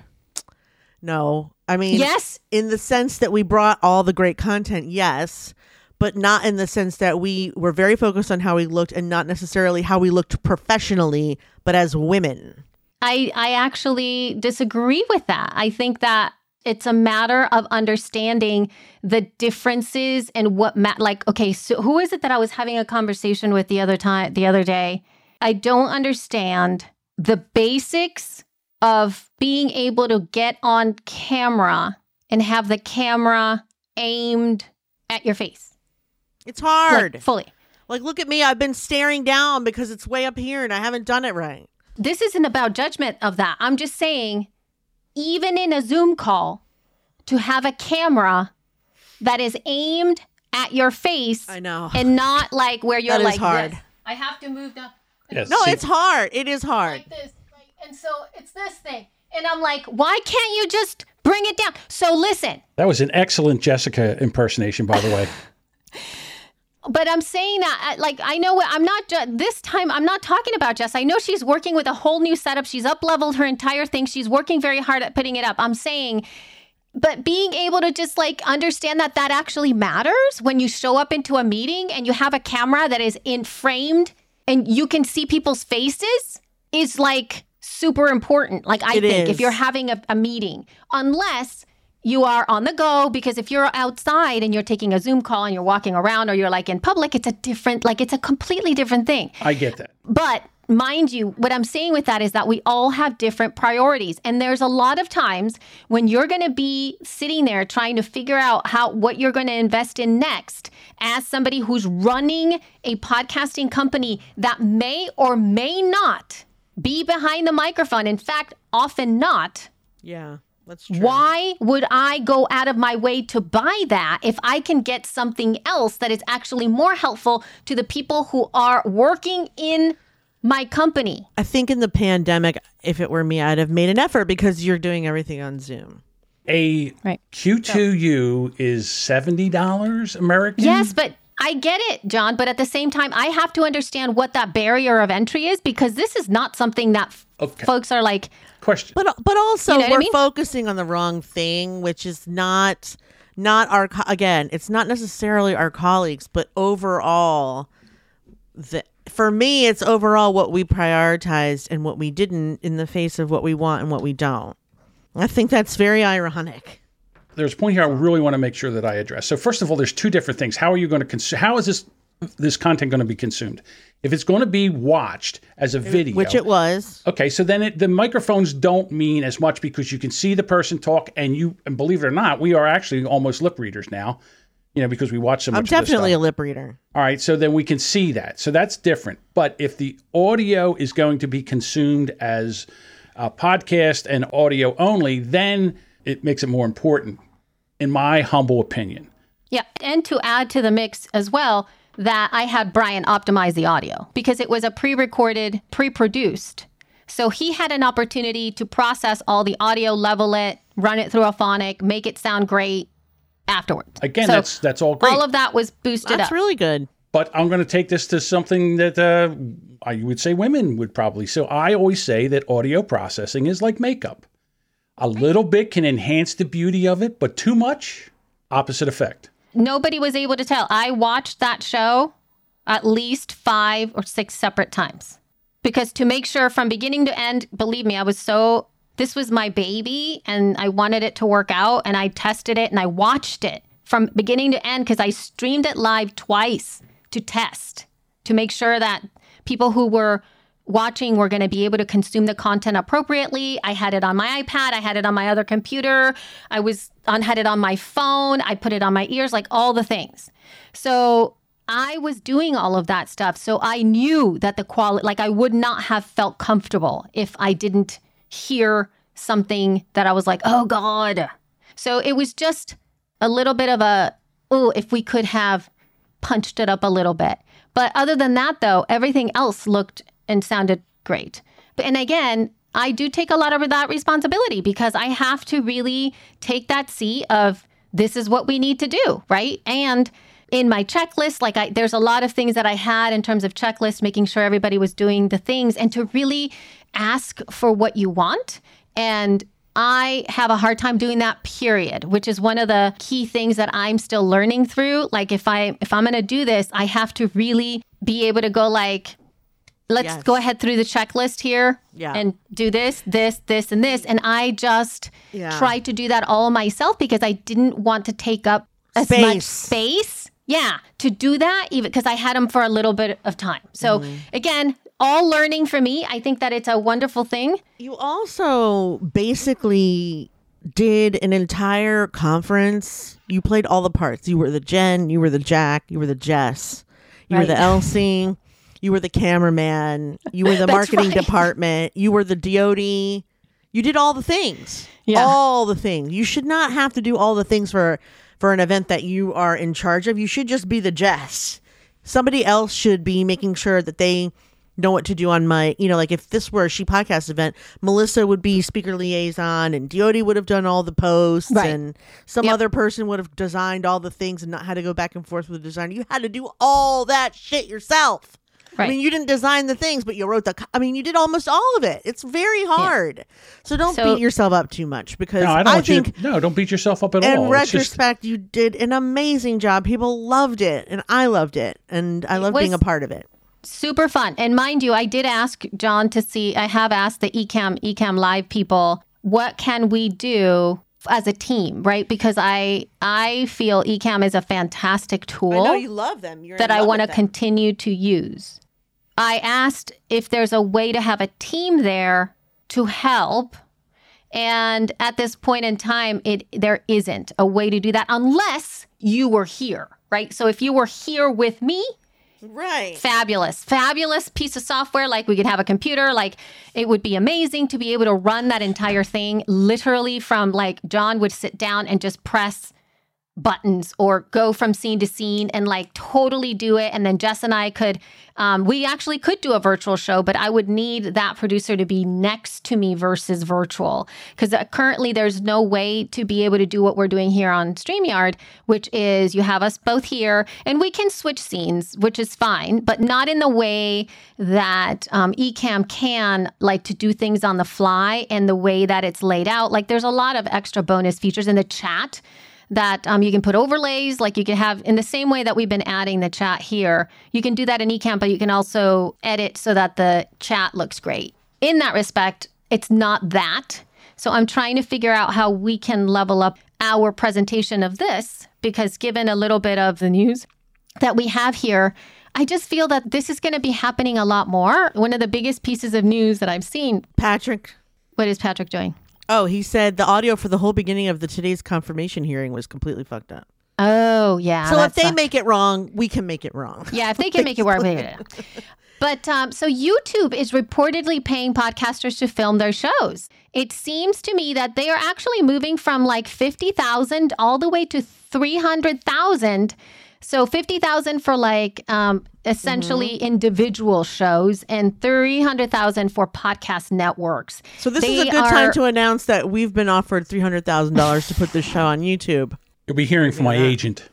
Speaker 1: No, I mean,
Speaker 2: yes,
Speaker 1: in the sense that we brought all the great content, yes, but not in the sense that we were very focused on how we looked and not necessarily how we looked professionally, but as women.
Speaker 2: I actually disagree with that. I think that it's a matter of understanding the differences and what okay, so who is it that I was having a conversation with the other day? I don't understand the basics of being able to get on camera and have the camera aimed at your face.
Speaker 1: It's hard.
Speaker 2: Like, fully.
Speaker 1: Like, look at me. I've been staring down because it's way up here and I haven't done it right.
Speaker 2: This isn't about judgment of that. I'm just saying, even in a Zoom call, to have a camera that is aimed at your face.
Speaker 1: I know.
Speaker 2: And not like where you're
Speaker 1: That is
Speaker 2: like
Speaker 1: hard.
Speaker 2: this. I have to move down.
Speaker 3: Yes,
Speaker 1: No,
Speaker 3: see,
Speaker 1: it's hard. It is hard.
Speaker 2: Like this. And so it's this thing. And I'm like, why can't you just bring it down? So listen.
Speaker 3: that was an excellent Jessica impersonation, by the way.
Speaker 2: But I'm saying that, like, I know I'm not, this time, I'm not talking about Jess. I know she's working with a whole new setup. She's up-leveled her entire thing. She's working very hard at putting it up. I'm saying, but being able to just, like, understand that that actually matters when you show up into a meeting and you have a camera that is framed and you can see people's faces is, like, super important. Like, I think if you're having a meeting, unless you are on the go, because if you're outside and you're taking a Zoom call and you're walking around or you're like in public, it's a completely different thing.
Speaker 3: I get that.
Speaker 2: But mind you, what I'm saying with that is that we all have different priorities. And there's a lot of times when you're going to be sitting there trying to figure out what you're going to invest in next as somebody who's running a podcasting company that may or may not be behind the microphone. In fact, often not.
Speaker 1: Yeah, that's true.
Speaker 2: Why would I go out of my way to buy that if I can get something else that is actually more helpful to the people who are working in my company?
Speaker 1: I think in the pandemic, if it were me, I'd have made an effort because you're doing everything on Zoom.
Speaker 3: A Q2U is $70 American?
Speaker 2: Yes, but I get it, John. But at the same time, I have to understand what that barrier of entry is, because this is not something that folks are like...
Speaker 3: Question.
Speaker 1: But also,
Speaker 2: You know what
Speaker 1: we're
Speaker 2: I mean?
Speaker 1: focusing on the wrong thing, which is not our, again, it's not necessarily our colleagues, but overall, for me, it's overall what we prioritized and what we didn't in the face of what we want and what we don't. I think that's very ironic.
Speaker 3: There's a point here I really want to make sure that I address. So first of all, there's two different things. How are you going to consume? How is this content going to be consumed? If it's going to be watched as a video,
Speaker 1: Which it was.
Speaker 3: Okay, so then the microphones don't mean as much because you can see the person talk, and believe it or not, we are actually almost lip readers now, because we watch so much.
Speaker 1: I'm definitely
Speaker 3: of
Speaker 1: a lip reader.
Speaker 3: All right, so then we can see that. So that's different. But if the audio is going to be consumed as a podcast and audio only, then it makes it more important, in my humble opinion.
Speaker 2: Yeah, and to add to the mix as well, that I had Brian optimize the audio because it was a pre-recorded, pre-produced. So he had an opportunity to process all the audio, level it, run it through a phonic, make it sound great afterwards.
Speaker 3: Again,
Speaker 2: so
Speaker 3: that's all great.
Speaker 2: All of that was boosted up.
Speaker 1: That's really good.
Speaker 3: But I'm going to take this to something that I would say women would probably. So I always say that audio processing is like makeup. A little bit can enhance the beauty of it, but too much, opposite effect.
Speaker 2: Nobody was able to tell. I watched that show at least 5 or 6 separate times because to make sure from beginning to end, believe me, this was my baby and I wanted it to work out and I tested it and I watched it from beginning to end because I streamed it live twice to test, to make sure that people who were watching were going to be able to consume the content appropriately. I had it on my iPad. I had it on my other computer. Had it on my phone. I put it on my ears, like all the things. So I was doing all of that stuff. So I knew that the quality, like I would not have felt comfortable if I didn't hear something that I was like, oh God. So it was just a little bit of if we could have punched it up a little bit. But other than that, though, everything else looked and sounded great. And again, I do take a lot of that responsibility because I have to really take that seat of this is what we need to do, right? And in my checklist, there's a lot of things that I had in terms of checklist, making sure everybody was doing the things and to really ask for what you want. And I have a hard time doing that, period, which is one of the key things that I'm still learning through. Like if I'm going to do this, I have to really be able to go let's go ahead through the checklist here and do this, and this. And I just tried to do that all myself because I didn't want to take up as much space. Yeah, to do that, even because I had them for a little bit of time. So again, all learning for me. I think that it's a wonderful thing.
Speaker 1: You also basically did an entire conference. You played all the parts. You were the Jen, you were the Jack, you were the Jess, you were the Elsie, you were the cameraman, you were the marketing department, you were the DOD. You did all the things. Yeah. All the things. You should not have to do all the things for an event that you are in charge of. You should just be the Jess. Somebody else should be making sure that they know what to do on like if this were a She Podcast event, Melissa would be speaker liaison and DOD would have done all the posts and some other person would have designed all the things and not had to go back and forth with the designer. You had to do all that shit yourself. Right. I mean, you didn't design the things, but you wrote you did almost all of it. It's very hard. Yeah. So don't beat yourself up too much because
Speaker 3: don't beat yourself up at all.
Speaker 1: In retrospect, you did an amazing job. People loved it and I loved it. And I loved being a part of it.
Speaker 2: Super fun. And mind you, I did ask John I have asked the Ecamm Live people, what can we do as a team, right? Because I feel Ecamm is a fantastic tool. I
Speaker 1: know you love them.
Speaker 2: That I want to continue to use. I asked if there's a way to have a team there to help. And at this point in time, there isn't a way to do that unless you were here, right? So if you were here with me,
Speaker 1: right.
Speaker 2: Fabulous piece of software. Like we could have a computer. Like it would be amazing to be able to run that entire thing literally from like John would sit down and just press buttons or go from scene to scene and like totally do it. And then Jess and I could, we actually could do a virtual show, but I would need that producer to be next to me versus virtual. Because currently there's no way to be able to do what we're doing here on StreamYard, which is you have us both here and we can switch scenes, which is fine, but not in the way that Ecamm can, like to do things on the fly and the way that it's laid out. Like there's a lot of extra bonus features in the chat that you can put overlays, like you can have in the same way that we've been adding the chat here. You can do that in Ecamm, but you can also edit so that the chat looks great. In that respect, it's not that. So I'm trying to figure out how we can level up our presentation of this, because given a little bit of the news that we have here, I just feel that this is going to be happening a lot more. One of the biggest pieces of news that I've seen.
Speaker 1: Patrick.
Speaker 2: What is Patrick doing?
Speaker 1: Oh, he said the audio for the whole beginning of today's confirmation hearing was completely fucked up.
Speaker 2: Oh, yeah.
Speaker 1: So if they make it wrong, we can make it wrong.
Speaker 2: Yeah, if they can make it work, make it. But so YouTube is reportedly paying podcasters to film their shows. It seems to me that they are actually moving from like 50,000 all the way to 300,000. So 50,000 for like essentially individual shows and 300,000 for podcast networks.
Speaker 1: So this is a good time to announce that we've been offered $300,000 to put this show on YouTube.
Speaker 3: You'll be hearing from my agent.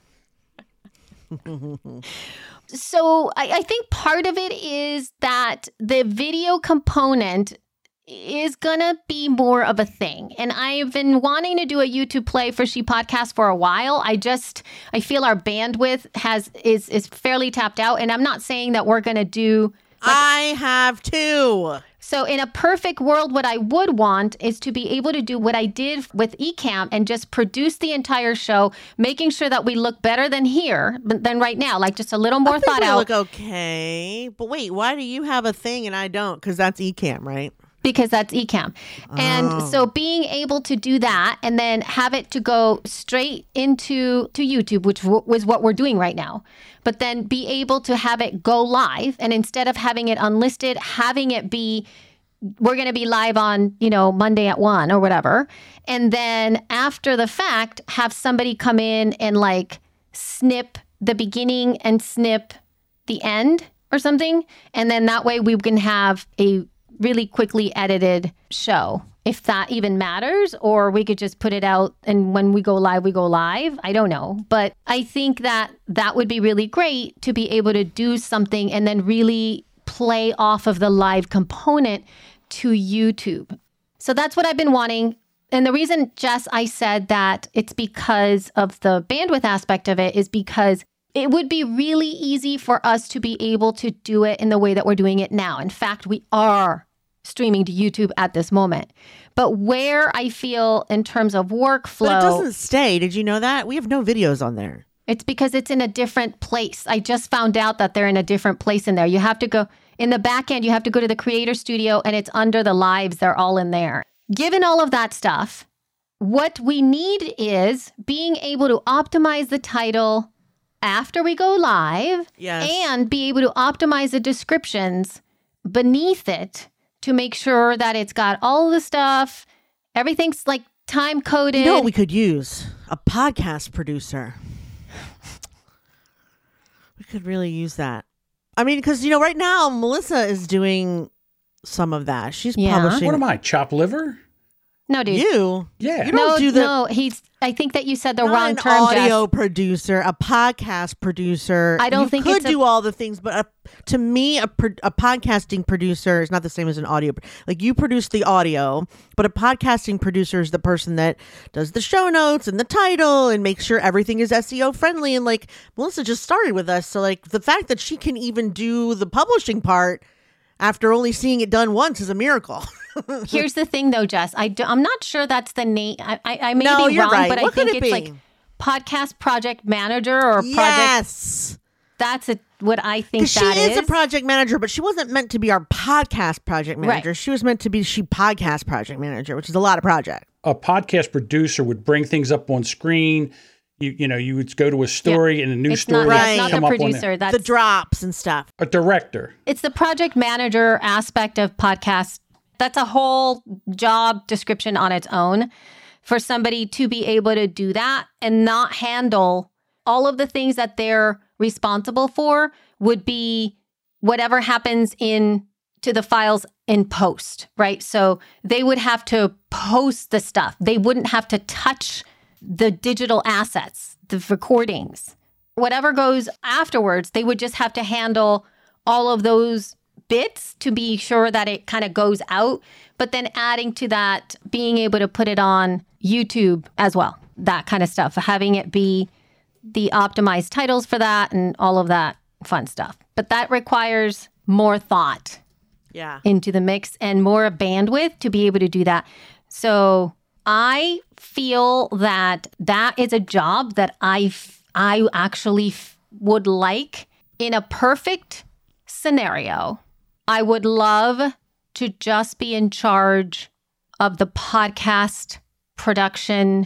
Speaker 2: So I think part of it is that the video component is gonna be more of a thing. And I've been wanting to do a YouTube play for She Podcast for a while. I feel our bandwidth is fairly tapped out. And I'm not saying that we're gonna do
Speaker 1: I have too.
Speaker 2: So in a perfect world, what I would want is to be able to do what I did with Ecamm and just produce the entire show, making sure that we look better than right now, like just a little more thought out.
Speaker 1: Look okay. But wait, why do you have a thing and I don't? Because that's Ecamm, right?
Speaker 2: Because that's Ecamm. And so being able to do that and then have it to go straight into YouTube, which was what we're doing right now, but then be able to have it go live. And instead of having it unlisted, having it be, we're going to be live on, Monday at 1 or whatever. And then after the fact, have somebody come in and like snip the beginning and snip the end or something. And then that way we can have a really quickly edited show, if that even matters, or we could just put it out and when we go live, I don't know. But I think that would be really great to be able to do something and then really play off of the live component to YouTube. So that's what I've been wanting. And the reason, Jess, I said that it's because of the bandwidth aspect of it is because it would be really easy for us to be able to do it in the way that we're doing it now. In fact, we are streaming to YouTube at this moment. But where I feel in terms of workflow...
Speaker 1: But it doesn't stay. Did you know that? We have no videos on there.
Speaker 2: It's because it's in a different place. I just found out that they're in a different place in there. You have to go... In the back end, you have to go to the creator studio and it's under the lives. They're all in there. Given all of that stuff, what we need is being able to optimize the title after we go live and be able to optimize the descriptions beneath it to make sure that it's got all the stuff. Everything's like time coded.
Speaker 1: You know what we could use? A podcast producer. We could really use that. I mean, because, right now, Melissa is doing some of that. She's publishing.
Speaker 3: What am I, chop liver?
Speaker 2: No, dude.
Speaker 1: You?
Speaker 3: Yeah.
Speaker 1: You don't do the...
Speaker 2: No, I think that you said the
Speaker 1: not
Speaker 2: wrong
Speaker 1: an
Speaker 2: term,
Speaker 1: audio
Speaker 2: Jess.
Speaker 1: producer, a podcast producer.
Speaker 2: I don't think
Speaker 1: you
Speaker 2: it's
Speaker 1: could do all the things, but to me, a podcasting producer is not the same as an audio. Like, you produce the audio, but a podcasting producer is the person that does the show notes and the title and makes sure everything is SEO friendly. And like, Melissa just started with us, so like the fact that she can even do the publishing part after only seeing it done once is a miracle.
Speaker 2: Here's the thing, though, Jess. I'm not sure that's the name. I may
Speaker 1: No,
Speaker 2: be
Speaker 1: you're
Speaker 2: wrong,
Speaker 1: right.
Speaker 2: but
Speaker 1: What
Speaker 2: I think
Speaker 1: could it
Speaker 2: it's
Speaker 1: be?
Speaker 2: like podcast project manager or project.
Speaker 1: Yes.
Speaker 2: That's what I think
Speaker 1: She
Speaker 2: that
Speaker 1: is a project manager, but she wasn't meant to be our podcast project manager.
Speaker 2: Right.
Speaker 1: She was meant to be podcast project manager, which is a lot of project.
Speaker 3: A podcast producer would bring things up on screen. You would go to a story and a new story would
Speaker 2: It's not
Speaker 3: come
Speaker 2: the
Speaker 3: up on
Speaker 2: producer.
Speaker 3: there.
Speaker 2: That's
Speaker 1: The drops and stuff.
Speaker 3: A director.
Speaker 2: It's the project manager aspect of podcast. That's a whole job description on its own for somebody to be able to do that and not handle all of the things that they're responsible for would be whatever happens to the files in post, right? So they would have to post the stuff. They wouldn't have to touch the digital assets, the recordings. Whatever goes afterwards, they would just have to handle all of those bits to be sure that it kind of goes out. But then adding to that, being able to put it on YouTube as well, that kind of stuff, having it be the optimized titles for that and all of that fun stuff. But that requires more thought into the mix and more bandwidth to be able to do that. So I feel that is a job that I actually would like. In a perfect scenario, I would love to just be in charge of the podcast production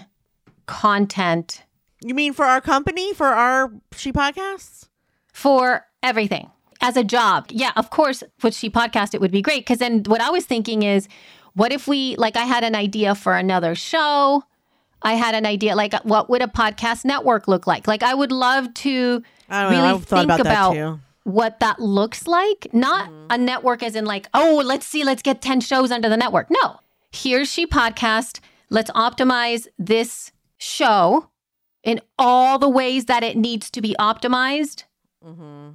Speaker 2: content.
Speaker 1: You mean for our company, for our She Podcasts?
Speaker 2: For everything as a job. Yeah, of course, with She Podcast, it would be great. Because then what I was thinking is, what if I had an idea for another show. I had an idea, like, what would a podcast network look like? Like, I would love to really think about what that looks like. Not a network as in like, oh, let's get 10 shows under the network. No. Here's She Podcast. Let's optimize this show in all the ways that it needs to be optimized.
Speaker 1: Mm-hmm.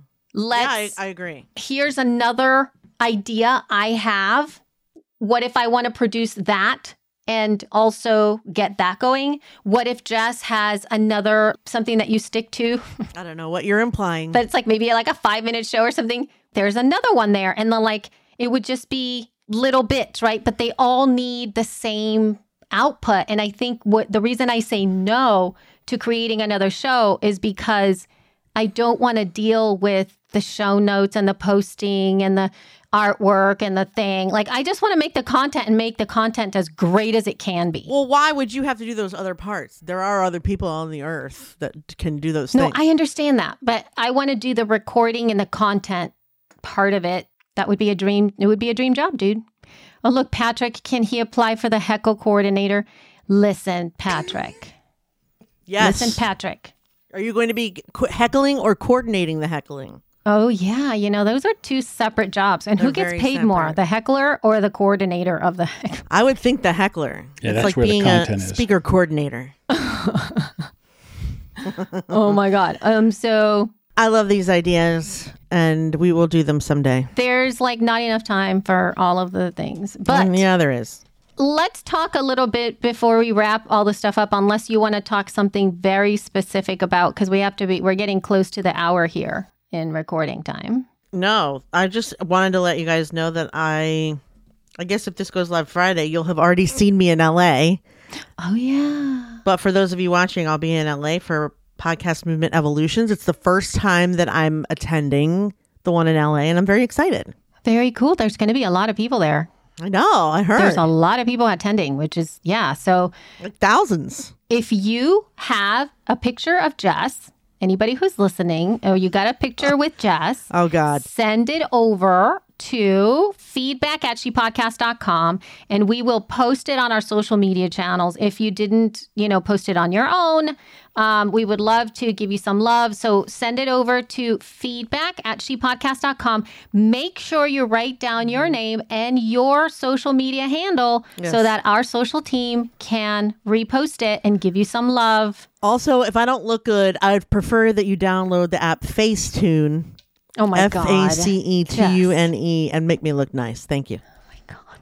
Speaker 2: I
Speaker 1: agree.
Speaker 2: Here's another idea I have. What if I want to produce that and also get that going? What if Jess has something that you stick to?
Speaker 1: I don't know what you're implying.
Speaker 2: But it's like maybe like a 5-minute show or something. There's another one there. And then it would just be little bits, right? But they all need the same output. And I think the reason I say no to creating another show is because I don't want to deal with the show notes and the posting and the artwork and the thing. Like, I just want to make the content and make the content as great as it can be.
Speaker 1: Well, why would you have to do those other parts? There are other people on the earth that can do those things.
Speaker 2: No, I understand that. But I want to do the recording and the content part of it. That would be a dream. It would be a dream job, dude. Oh, look, Patrick, can he apply for the heckle coordinator? Listen, Patrick.
Speaker 1: Yes.
Speaker 2: Listen, Patrick.
Speaker 1: Are you going to be heckling or coordinating the heckling?
Speaker 2: Oh, yeah. Those are two separate jobs. And who gets paid more, the heckler or the coordinator of the heckler?
Speaker 1: I would think the heckler.
Speaker 3: Yeah,
Speaker 1: it's
Speaker 3: that's
Speaker 1: like
Speaker 3: where
Speaker 1: being
Speaker 3: the content
Speaker 1: a
Speaker 3: is.
Speaker 1: speaker coordinator.
Speaker 2: Oh, my God. So
Speaker 1: I love these ideas, and we will do them someday.
Speaker 2: there's not enough time for all of the things. But
Speaker 1: Yeah, there is.
Speaker 2: let's talk a little bit before we wrap all the stuff up, unless you want to talk something very specific about, because we're getting close to the hour here in recording time.
Speaker 1: No, I just wanted to let you guys know that I guess if this goes live Friday, you'll have already seen me in LA.
Speaker 2: Oh, yeah.
Speaker 1: But for those of you watching, I'll be in LA for Podcast Movement Evolutions. It's the first time that I'm attending the one in LA, and I'm very excited.
Speaker 2: Very cool. There's going to be a lot of people there.
Speaker 1: I know. I heard.
Speaker 2: There's a lot of people attending, which is, yeah. So
Speaker 1: like thousands.
Speaker 2: If you have a picture of Jess, anybody who's listening, or you got a picture with Jess.
Speaker 1: Oh, God.
Speaker 2: Send it over to feedback@shepodcast.com and we will post it on our social media channels. If you didn't, post it on your own, we would love to give you some love. So send it over to feedback@shepodcast.com. Make sure you write down your name and your social media handle so that our social team can repost it and give you some love.
Speaker 1: Also, if I don't look good, I'd prefer that you download the app Facetune.
Speaker 2: Oh my God.
Speaker 1: FACETUNE and make me look nice. Thank you.
Speaker 2: Oh my God.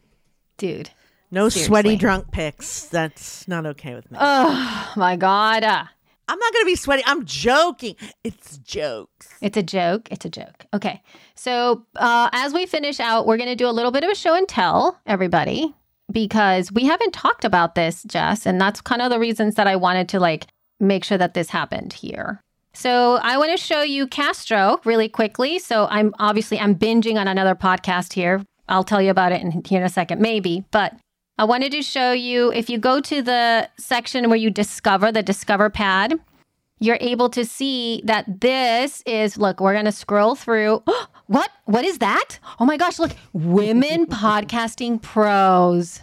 Speaker 2: Dude.
Speaker 1: No
Speaker 2: seriously.
Speaker 1: Sweaty drunk pics. That's not okay with me.
Speaker 2: Oh my God.
Speaker 1: I'm not going to be sweaty. I'm joking. It's jokes.
Speaker 2: It's a joke. It's a joke. Okay. So as we finish out, we're going to do a little bit of a show and tell, everybody, because we haven't talked about this, Jess. And that's kind of the reasons that I wanted to make sure that this happened here. So I want to show you Castro really quickly. So I'm binging on another podcast here. I'll tell you about it here in a second, maybe. But I wanted to show you, if you go to the section where you discover, the Discover pad, you're able to see that this is, look, we're going to scroll through. What? What is that? Oh my gosh, look, Women Podcasting Pros.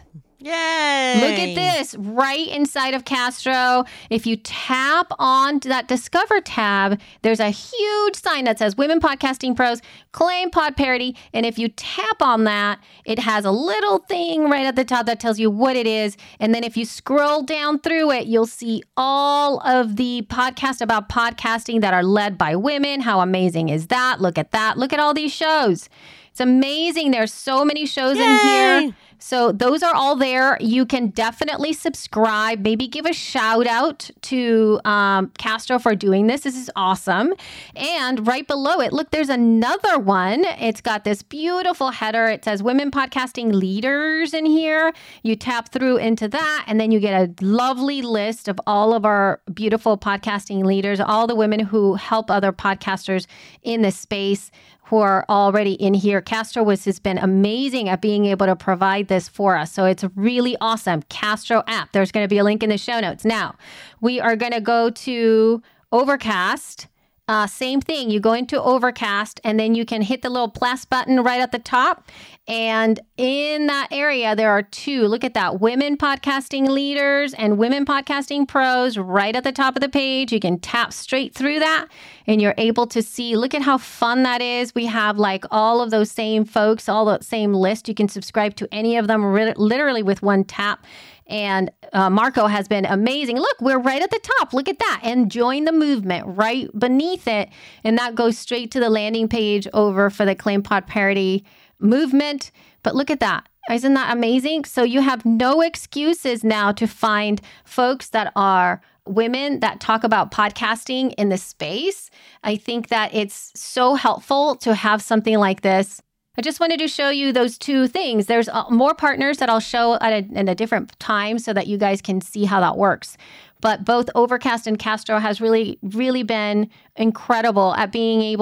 Speaker 1: Yay!
Speaker 2: Look at this right inside of Castro. If you tap on to that Discover tab, there's a huge sign that says Women Podcasting Pros, Claim Pod Parody. And if you tap on that, it has a little thing right at the top that tells you what it is. And then if you scroll down through it, you'll see all of the podcasts about podcasting that are led by women. How amazing is that? Look at that. Look at all these shows. It's amazing. There's so many shows in here. So those are all there. You can definitely subscribe. Maybe give a shout out to Castro for doing this. This is awesome. And right below it, look, there's another one. It's got this beautiful header. It says Women Podcasting Leaders in here. You tap through into that, and then you get a lovely list of all of our beautiful podcasting leaders, all the women who help other podcasters in this space who are already in here. Castro has been amazing at being able to provide this for us. So it's really awesome. Castro app. There's going to be a link in the show notes. Now, we are going to go to Overcast. Same thing. You go into Overcast and then you can hit the little plus button right at the top. And in that area, there are two. Look at that. Women Podcasting Leaders and Women Podcasting Pros right at the top of the page. You can tap straight through that and you're able to see. Look at how fun that is. We have all of those same folks, all the same list. You can subscribe to any of them literally with one tap. And Marco has been amazing. Look, we're right at the top. Look at that. And join the movement right beneath it. And that goes straight to the landing page over for the Claim Pod Parody movement. But look at that. Isn't that amazing? So you have no excuses now to find folks that are women that talk about podcasting in this space. I think that it's so helpful to have something like this. I just wanted to show you those two things. There's more partners that I'll show in a different time so that you guys can see how that works. But both Overcast and Castro has really, really been incredible at being able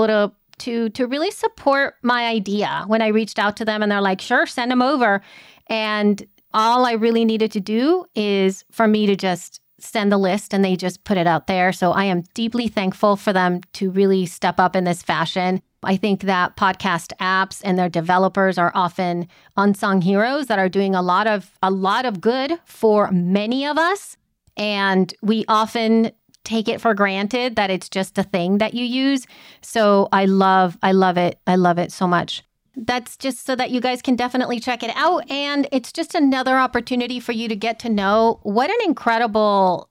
Speaker 2: to really support my idea. When I reached out to them and they're like, sure, send them over. And all I really needed to do is for me to just send the list and they just put it out there. So I am deeply thankful for them to really step up in this fashion. I think that podcast apps and their developers are often unsung heroes that are doing a lot of good for many of us. And we often take it for granted that it's just a thing that you use. So I love it. I love it so much. That's just so that you guys can definitely check it out. And it's just another opportunity for you to get to know what an incredible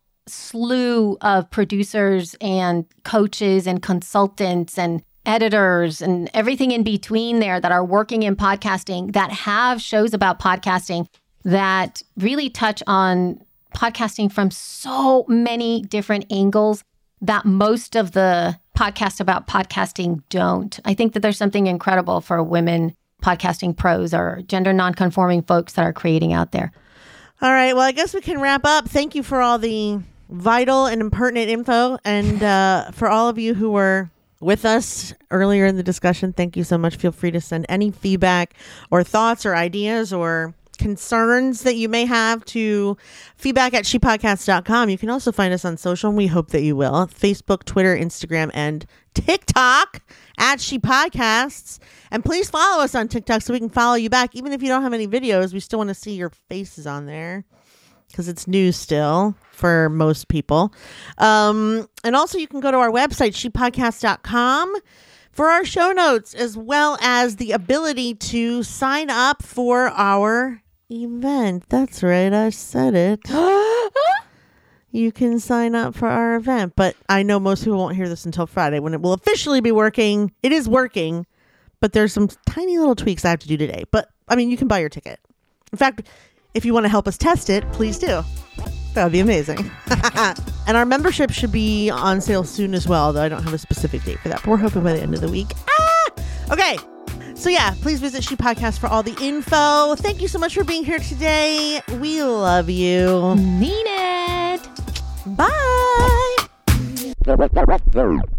Speaker 2: slew of producers and coaches and consultants and editors and everything in between there that are working in podcasting, that have shows about podcasting that really touch on podcasting from so many different angles that most of the podcasts about podcasting don't. I think that there's something incredible for women podcasting pros or gender nonconforming folks that are creating out there.
Speaker 1: All right. Well, I guess we can wrap up. Thank you for all the vital and impertinent info. And for all of you who were with us earlier in the discussion. Thank you so much. Feel free to send any feedback or thoughts or ideas or concerns that you may have to feedback@shepodcast.com. You can also find us on social, and we hope that you will. Facebook, Twitter, Instagram, and TikTok @ShePodcasts. And please follow us on TikTok so we can follow you back. Even if you don't have any videos, we still want to see your faces on there because it's new still for most people. And also you can go to our website, shepodcast.com, for our show notes, as well as the ability to sign up for our event. That's right, I said it. You can sign up for our event, but I know most people won't hear this until Friday when it will officially be working. It is working, but there's some tiny little tweaks I have to do today. But I mean, you can buy your ticket. In fact, if you want to help us test it, please do. That would be amazing. And our membership should be on sale soon as well, though I don't have a specific date for that, but we're hoping by the end of the week. Okay. So yeah, please visit She Podcast for all the info. Thank you so much for being here today. We love you.
Speaker 2: Mean it.
Speaker 1: Bye.